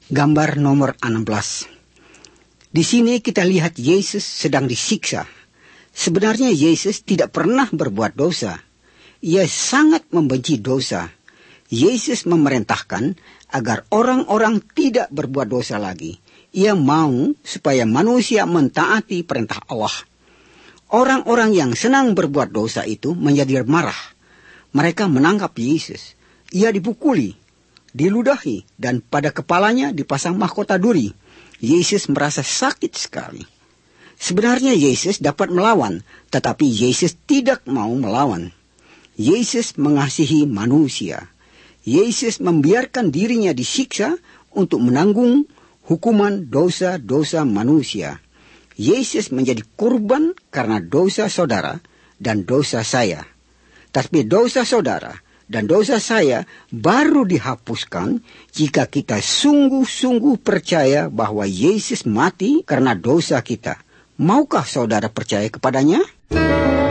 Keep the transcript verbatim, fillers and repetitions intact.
Gambar nomor enam belas. Di sini kita lihat Yesus sedang disiksa. Sebenarnya Yesus tidak pernah berbuat dosa. Ia sangat membenci dosa. Yesus memerintahkan agar orang-orang tidak berbuat dosa lagi. Ia mau supaya manusia mentaati perintah Allah. Orang-orang yang senang berbuat dosa itu menjadi marah. Mereka menangkap Yesus. Ia dipukuli, diludahi, dan pada kepalanya dipasang mahkota duri. Yesus merasa sakit sekali. Sebenarnya Yesus dapat melawan, tetapi Yesus tidak mau melawan. Yesus mengasihi manusia. Yesus membiarkan dirinya disiksa untuk menanggung hukuman dosa-dosa manusia. Yesus menjadi kurban karena dosa saudara dan dosa saya. Tapi dosa saudara dan dosa saya baru dihapuskan jika kita sungguh-sungguh percaya bahwa Yesus mati karena dosa kita. Maukah saudara percaya kepadanya?